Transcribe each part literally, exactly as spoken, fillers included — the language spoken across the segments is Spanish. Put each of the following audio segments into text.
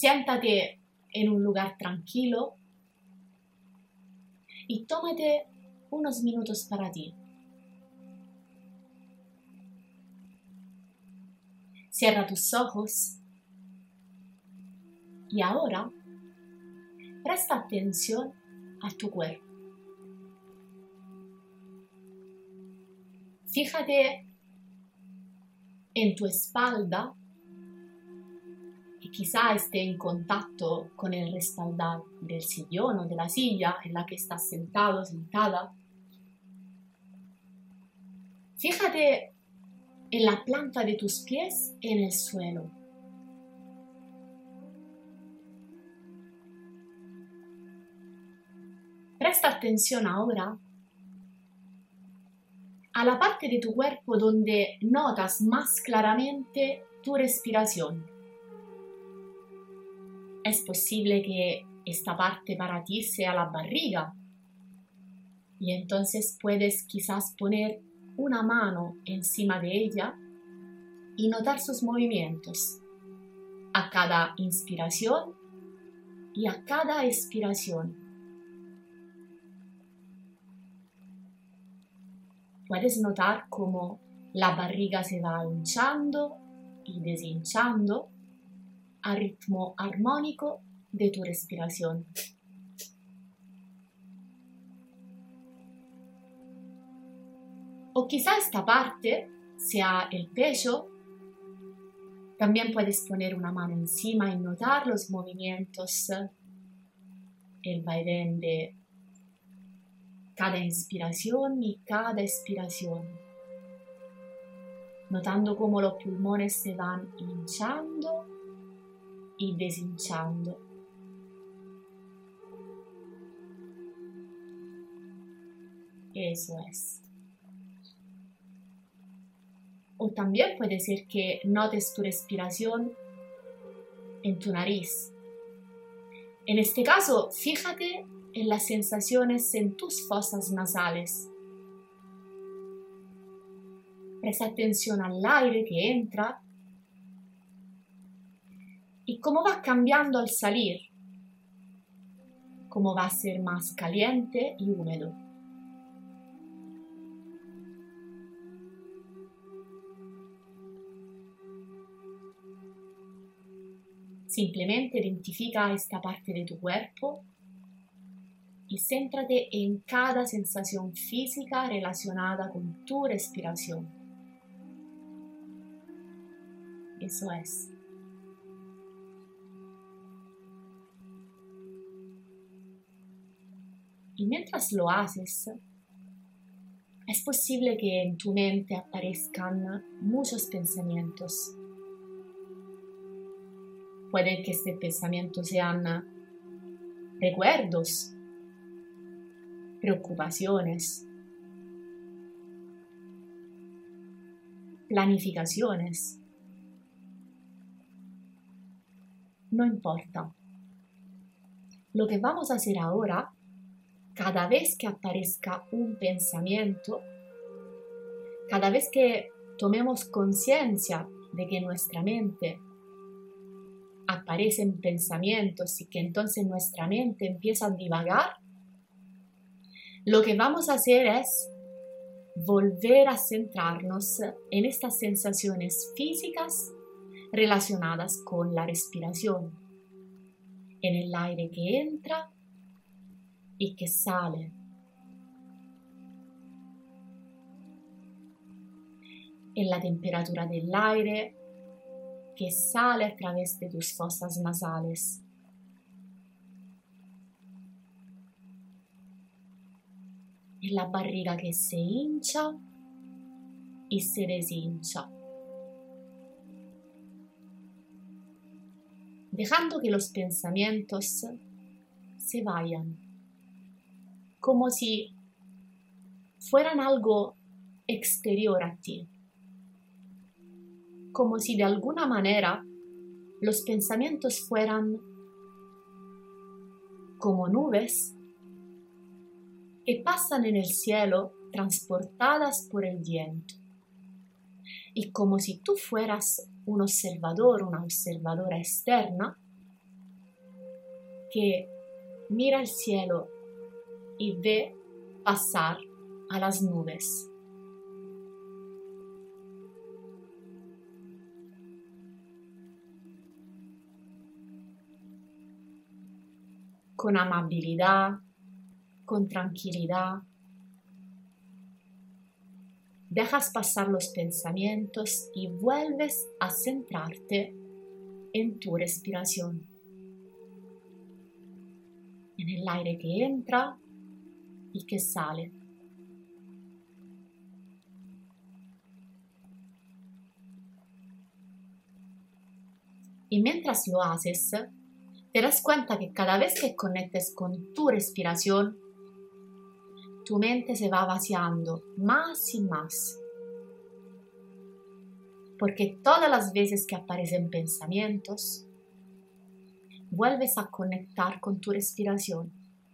siéntate en un lugar tranquilo y tómate unos minutos para ti. Cierra tus ojos y ahora presta atención a tu cuerpo. Fíjate en tu espalda, que quizá esté en contacto con el respaldar del sillón o de la silla en la que estás sentado, sentada. Fíjate en la planta de tus pies en el suelo. Presta atención ahora a la parte de tu cuerpo donde notas más claramente tu respiración. Es posible que esta parte para ti sea la barriga y entonces puedes quizás poner una mano encima de ella y notar sus movimientos a cada inspiración y a cada expiración. Puedes notar cómo la barriga se va hinchando y deshinchando al ritmo armónico de tu respiración. O quizá esta parte sea el pecho. También puedes poner una mano encima y notar los movimientos, el vaivén de cada inspiración y cada expiración, notando cómo los pulmones se van hinchando y deshinchando. Eso es. O también puede ser que notes tu respiración en tu nariz. En este caso, fíjate en las sensaciones en tus fosas nasales. Presta atención al aire que entra y cómo va cambiando al salir, cómo va a ser más caliente y húmedo. Simplemente identifica esta parte de tu cuerpo y céntrate en cada sensación física relacionada con tu respiración. Eso es. Y mientras lo haces, es posible que en tu mente aparezcan muchos pensamientos. Puede que estos pensamientos sean recuerdos, preocupaciones, planificaciones. No importa. Lo que vamos a hacer ahora, cada vez que aparezca un pensamiento, cada vez que tomemos conciencia de que nuestra mente aparecen pensamientos y que entonces nuestra mente empieza a divagar, lo que vamos a hacer es volver a centrarnos en estas sensaciones físicas relacionadas con la respiración, en el aire que entra y que sale, en la temperatura del aire que sale a través de tus fosas nasales. En la barriga que se hincha y se deshincha. Dejando que los pensamientos se vayan, como si fueran algo exterior a ti. Como si de alguna manera los pensamientos fueran como nubes que pasan en el cielo transportadas por el viento. Y como si tú fueras un observador, una observadora externa, que mira el cielo y ve pasar a las nubes. Con amabilidad, con tranquilidad, dejas pasar los pensamientos y vuelves a centrarte en tu respiración, en el aire que entra y que sale. Y mientras lo haces, te das cuenta que cada vez que conectes con tu respiración, tu mente se va vaciando más y más. Porque todas las veces que aparecen pensamientos, vuelves a conectar con tu respiración.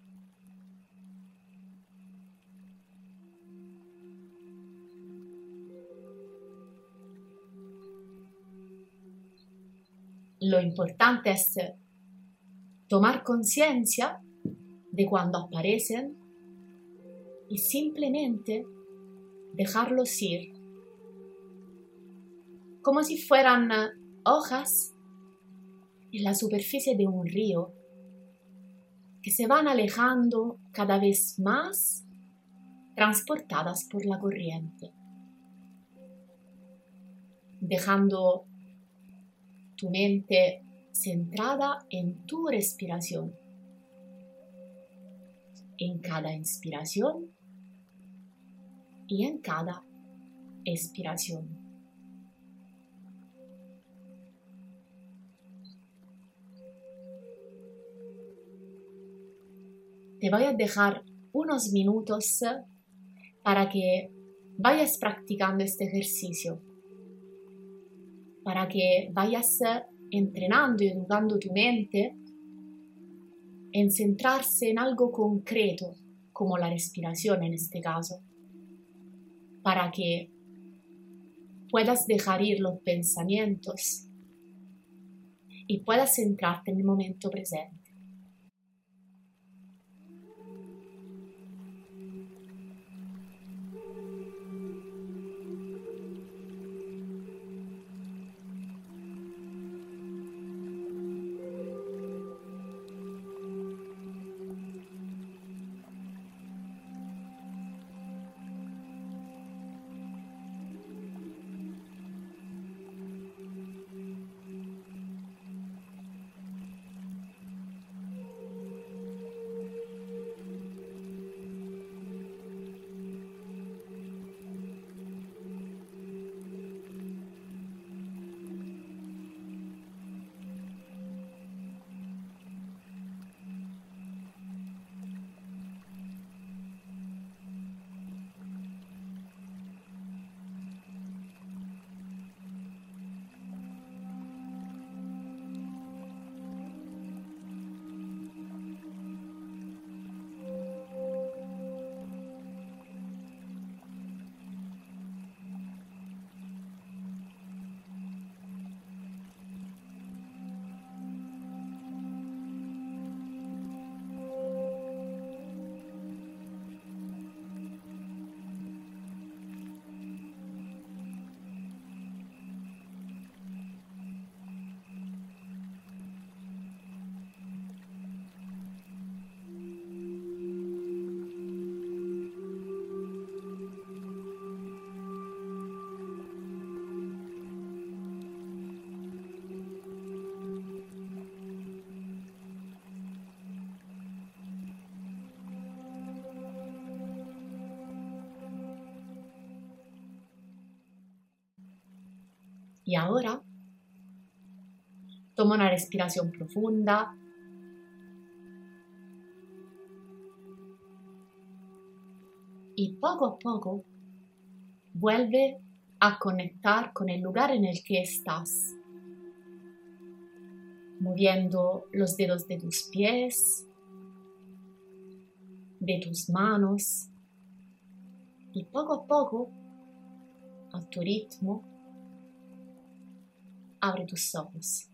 Lo importante es tomar conciencia de cuando aparecen y simplemente dejarlos ir, como si fueran hojas en la superficie de un río que se van alejando cada vez más, transportadas por la corriente, dejando tu mente centrada en tu respiración, en cada inspiración y en cada expiración. Te voy a dejar unos minutos para que vayas practicando este ejercicio, para que vayas entrenando y educando tu mente en centrarse en algo concreto, como la respiración en este caso, para que puedas dejar ir los pensamientos y puedas centrarte en el momento presente. Y ahora, toma una respiración profunda. Y poco a poco, vuelve a conectar con el lugar en el que estás, moviendo los dedos de tus pies, de tus manos, y poco a poco, a tu ritmo, abre tus ojos.